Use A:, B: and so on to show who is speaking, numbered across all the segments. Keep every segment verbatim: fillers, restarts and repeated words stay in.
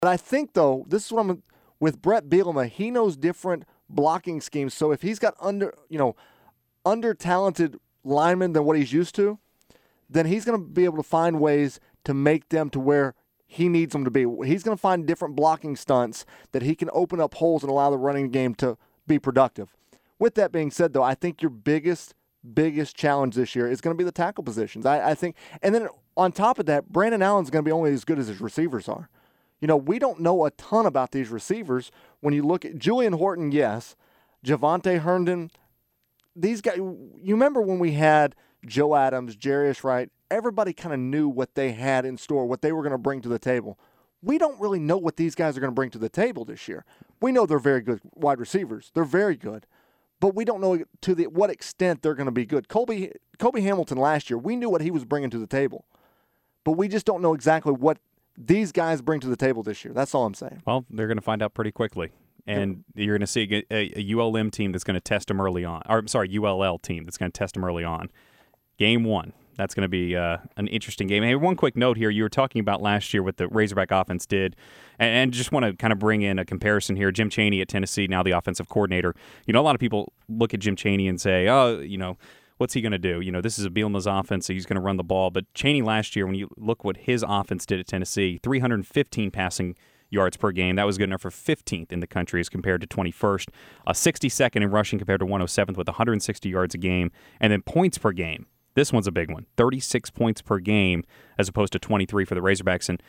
A: But I think, though, this is what I'm with Brett Bielema. He knows different blocking schemes. So if he's got under, you know, under talented linemen than what he's used to, then he's going to be able to find ways to make them to where he needs them to be. He's going to find different blocking stunts that he can open up holes and allow the running game to be productive. With that being said, though, I think your biggest, biggest challenge this year is going to be the tackle positions. I, I think, and then on top of that, Brandon Allen's going to be only as good as his receivers are. You know, we don't know a ton about these receivers. When you look at Julian Horton, yes. Javante Herndon, these guys, you remember when we had Joe Adams, Jarius Wright, everybody kind of knew what they had in store, what they were going to bring to the table. We don't really know what these guys are going to bring to the table this year. We know they're very good wide receivers. They're very good. But we don't know to the what extent they're going to be good. Colby, Colby Hamilton last year, we knew what he was bringing to the table. But we just don't know exactly what these guys bring to the table this year. That's all I'm saying.
B: Well, they're going to find out pretty quickly. And you're going to see a, a U L M team that's going to test them early on. Or, I'm sorry, U L L team that's going to test them early on. Game one. That's going to be uh, an interesting game. Hey, one quick note here. You were talking about last year what the Razorback offense did, and, and just want to kind of bring in a comparison here. Jim Chaney at Tennessee, now the offensive coordinator. You know, a lot of people look at Jim Chaney and say, oh, you know, what's he going to do? You know, this is a Bielema's offense, so he's going to run the ball. But Chaney last year, when you look what his offense did at Tennessee, three hundred fifteen passing yards per game. That was good enough for fifteenth in the country as compared to twenty-first. Uh, sixty-second in rushing compared to one hundred seventh with one hundred sixty yards a game. And then points per game. This one's a big one. thirty-six points per game as opposed to twenty-three for the Razorbacks. And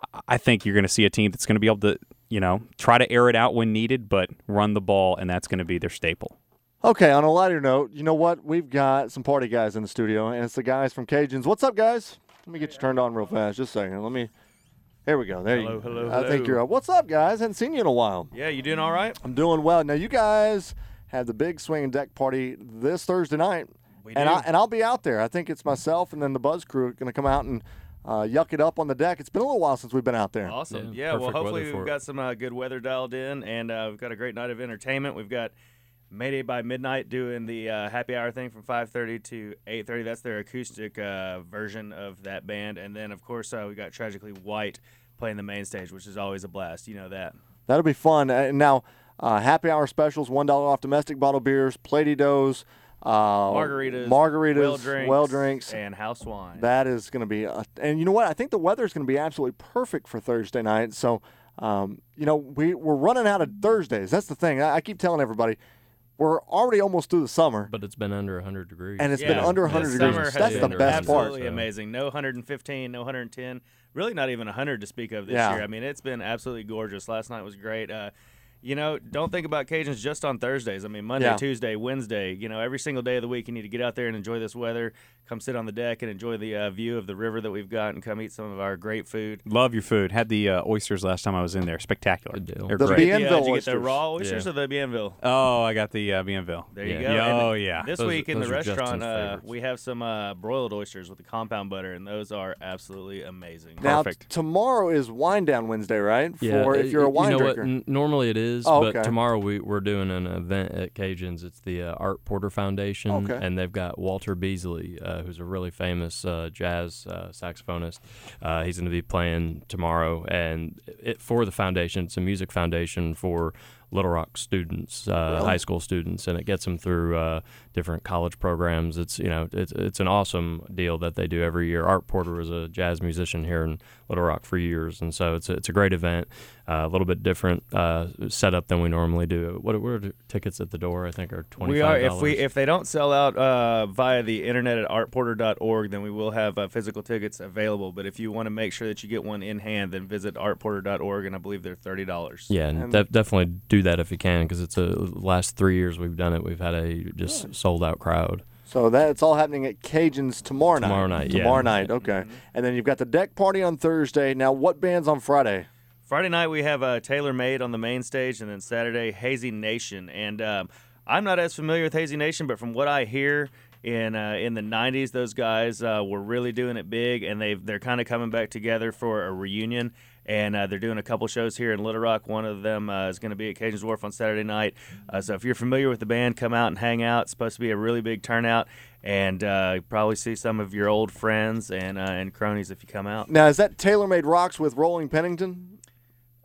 B: I think you're going to see a team that's going to be able to, you know, try to air it out when needed, but run the ball, and that's going to be their staple.
A: Okay, on a lighter note, you know what? We've got some party guys in the studio, and it's the guys from Cajuns. What's up, guys? Let me get you turned on real fast. Just a second. Let me – here we go. There
C: hello,
A: you go.
C: Hello,
A: I
C: hello.
A: think you're up. What's up, guys? Haven't seen you in a while.
C: Yeah, you doing all right?
A: I'm doing well. Now, you guys have the big swing and deck party this Thursday night.
C: We
A: and
C: do.
A: I and I'll be out there. I think it's myself and then the Buzz crew going to come out and uh, yuck it up on the deck. It's been a little while since we've been out there.
C: Awesome.
D: Yeah,
C: Yeah, well,
D: perfect
C: hopefully
D: weather for
C: we've
D: it.
C: got some uh, good weather dialed in, and uh, we've got a great night of entertainment. We've got Mayday by Midnight doing the uh, happy hour thing from five thirty to eight thirty. That's their acoustic uh, version of that band. And then, of course, uh, we got Tragically White playing the main stage, which is always a blast. You know that.
A: That'll be fun. And now, uh, happy hour specials, one dollar off domestic bottle beers, Play-Dohs, uh,
C: Margaritas,
A: margaritas,
C: well drinks,
A: well drinks.
C: and house wine.
A: That is going to be, a, and you know what? I think the weather is going to be absolutely perfect for Thursday night. So, um, you know, we, we're running out of Thursdays. That's the thing. I, I keep telling everybody, we're already almost through the summer.
D: But it's been under one hundred degrees.
A: And it's
C: Yeah,
A: been under one
C: the
A: hundred
C: summer
A: degrees.
C: has
A: That's the
C: been
A: best part.
C: absolutely amazing. No one hundred fifteen, no one hundred ten, really not even one hundred to speak of this
A: Yeah.
C: year. I mean, it's been absolutely gorgeous. Last night was great. Uh, you know, don't think about Cajuns just on Thursdays. I mean, Monday,
A: Yeah.
C: Tuesday, Wednesday, you know, every single day of the week you need to get out there and enjoy this weather, come sit on the deck and enjoy the uh, view of the river that we've got and come eat some of our great food.
B: Love your food. Had the uh, oysters last time I was in there. Spectacular.
D: Good deal.
B: They're
A: The
B: great.
A: B-
C: Yeah,
A: Bienville
C: did you get
A: oysters.
C: the raw oysters
D: Yeah.
C: or the Bienville?
B: Oh, I got the uh, Bienville.
C: There you
D: Yeah.
C: go.
B: Yeah,
C: And
B: oh, yeah.
C: This
D: Those-
C: week in the
D: those are Justin's
C: restaurant, uh,
D: favorites.
C: we have some uh, broiled oysters with the compound butter, and those are absolutely amazing.
A: Now,
B: Perfect.
A: tomorrow is Wine Down Wednesday, right?
D: Yeah,
A: For if
D: uh,
A: you're a wine
D: you know
A: drinker.
D: What? N- normally it is,
A: Oh,
D: but
A: okay.
D: tomorrow we, we're doing an event at Cajuns. It's the uh, Art Porter Foundation,
A: Okay.
D: and they've got Walter Beasley, uh, who's a really famous uh, jazz uh, saxophonist. Uh, he's going to be playing tomorrow, and it, for the foundation, it's a music foundation for Little Rock students, uh,
A: Really?
D: high school students, and it gets them through uh, different college programs. It's you know it's it's an awesome deal that they do every year. Art Porter was a jazz musician here in Little Rock for years, and so it's a, it's a great event. Uh, a little bit different uh, setup than we normally do. What, what are the tickets at the door? I think are twenty
C: We
D: five
C: are
D: dollars.
C: if we if they don't sell out uh, via the internet at art porter dot org, then we will have uh, physical tickets available. But if you want to make sure that you get one in hand, then visit art porter dot org, and I believe they're thirty dollars.
D: yeah, and,
A: And-
D: def- definitely do that if you can, because it's a last three years we've done it. We've had a just sold out crowd.
A: So that's all happening at Cajuns tomorrow night.
D: Tomorrow night, yeah.
A: Tomorrow night, okay. And then you've got the deck party on Thursday. Now, what band's on Friday?
C: Friday night we have uh, Tailor Made on the main stage, and then Saturday Hazy Nation. And um, I'm not as familiar with Hazy Nation, but from what I hear in uh, in the nineties, those guys uh, were really doing it big, and they've they're kind of coming back together for a reunion. And uh, they're doing a couple shows here in Little Rock. One of them uh, is going to be at Cajuns Wharf on Saturday night. Uh, so if you're familiar with the band, come out and hang out. It's supposed to be a really big turnout, and uh, probably see some of your old friends and uh, and cronies if you come out.
A: Now, is that Tailor Made Rocks with Rolling Pennington?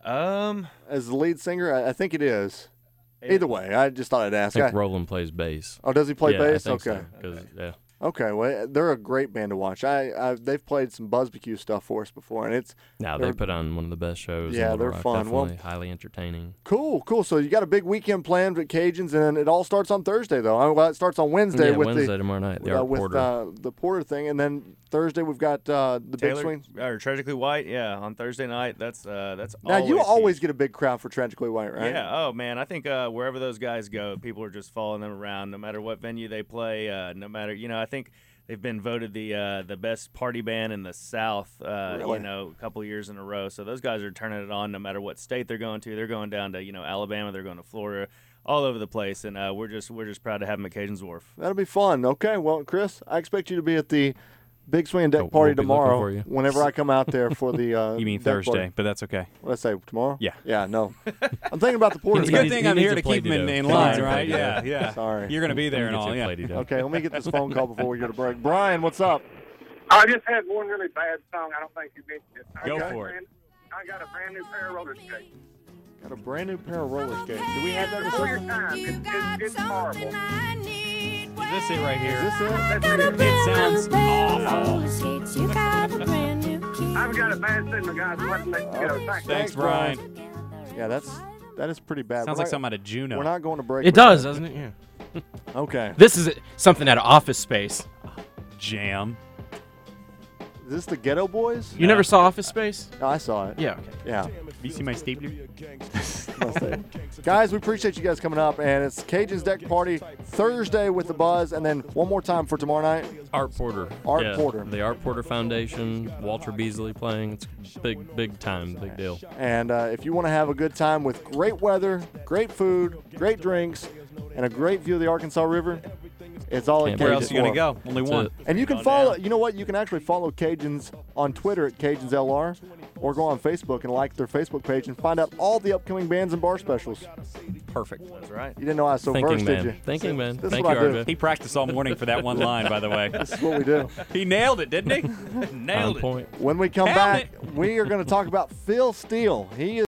C: Um,
A: as the lead singer? I, I think it is. Either way, I just thought I'd ask.
D: I think
A: I-
D: Roland plays bass.
A: oh, does he play
D: yeah,
A: bass?
D: I think
A: Okay.
D: So, 'cause, yeah.
A: Okay, well, they're a great band to watch. I, I they've played some Buzzbecue stuff for us before, and it's
D: Now
A: They're-
D: they put on one of the best shows. in
A: Yeah,
D: Little
A: they're
D: Rock.
A: fun. Well-
D: Definitely highly entertaining.
A: cool, cool. So you got a big weekend planned with Cajuns, and it all starts on Thursday, though. I mean, well, it starts on Wednesday
D: yeah,
A: with
D: Wednesday
A: the
D: tomorrow night. The
A: uh,
D: Art
A: with
D: Porter.
A: uh, the Porter thing, and then Thursday we've got uh, the Big
C: Taylor
A: Swing.
C: or Tragically White, yeah, on Thursday night. That's uh, that's
A: Now you
C: always
A: always
C: huge.
A: get a big crowd for Tragically White, right?
C: Yeah. Oh man, I think uh, wherever those guys go, people are just following them around, no matter what venue they play. Uh, no matter, you know, I think they've been voted the uh, the best party band in the South. Uh,
A: Really?
C: You know, a couple of years in a row. So those guys are turning it on, no matter what state they're going to. They're going down to you know Alabama. They're going to Florida, all over the place, and uh, we're just we're just proud to have them at Cajun's Wharf.
A: That'll be fun. Okay, well, Chris, I expect you to be at the Big Swing Deck
D: Oh,
A: Party
D: we'll be looking
A: tomorrow.
D: for you.
A: Whenever I come out there for the uh,
B: You mean
A: deck
B: Thursday,
A: party.
B: but that's okay.
A: What did I say tomorrow?
B: Yeah.
A: Yeah, no. I'm thinking about the Porter
B: It's a
D: He
A: thing.
B: good
D: needs-
B: thing
D: he
B: I'm
D: needs
B: here
D: a
B: to keep him in,
D: Play-Doh.
B: in
A: Sorry.
B: line, right?
D: Play-Doh.
B: Yeah, yeah.
A: Sorry.
B: You're going to be there and
D: Get
B: all,
D: you a
B: yeah.
D: Play-Doh.
A: Okay, let me get this phone call before we go to break. Brian, what's up?
E: I just had one really bad song. I don't think you mentioned it. I
B: Go
E: got a
B: for it.
E: brand- I got a brand new pair of roller skates.
A: Got a brand new pair of roller skates. Do we have that in the
E: Before your
A: system?
E: time, it's, it's, it's horrible.
B: Is this it right
A: Is
B: here?
A: this it?
E: That's it.
B: It sounds awful.
F: You got a brand new key.
E: I've got a bad signal, guys. Let me let you go. Thanks.
B: Thanks, Brian.
A: Yeah, that's that is pretty bad.
B: Sounds
A: We're
B: like
A: not-
B: something out of Juno.
A: We're not going to break.
G: It
A: with
G: does,
A: that.
G: doesn't it? Yeah.
A: Okay.
G: This is something out of Office Space.
B: Jam.
A: Is this the Ghetto Boys?
G: You never saw Office Space?
A: No, I saw it.
G: Yeah. Okay.
A: Yeah.
B: You see my stapler?
A: Must say. Guys, we appreciate you guys coming up, and it's Cajun's Deck Party Thursday with the Buzz, and then one more time for tomorrow night.
D: Art Porter.
A: Art
D: yeah,
A: Porter.
D: The Art Porter Foundation. Walter Beasley playing. It's big, big time, big deal.
A: And uh, if you want to have a good time with great weather, great food, great drinks, and a great view of the Arkansas River, it's all at
D: Can't
B: Where
A: Cajun's
B: else are you going to
A: Wharf.
B: go? Only
D: That's
B: one.
D: it.
A: And you can
C: On
A: follow,
C: down.
A: you know what? You can actually follow Cajuns on Twitter at Cajuns L R, or go on Facebook and like their Facebook page and find out all the upcoming bands and bar specials.
B: Perfect.
C: That's right.
A: You didn't know I was so
D: Thinking
A: versed,
D: man.
A: did you?
D: Thinking man.
A: This is
D: Thank
A: what
D: you,
A: I do.
D: Arvid.
B: He practiced all morning for that one line, by the way.
A: This is what we do.
B: He nailed it, didn't he?
D: On
B: Nailed it.
D: point.
A: When we come
B: Nailed
A: back, we are going to talk about Phil Steele. He is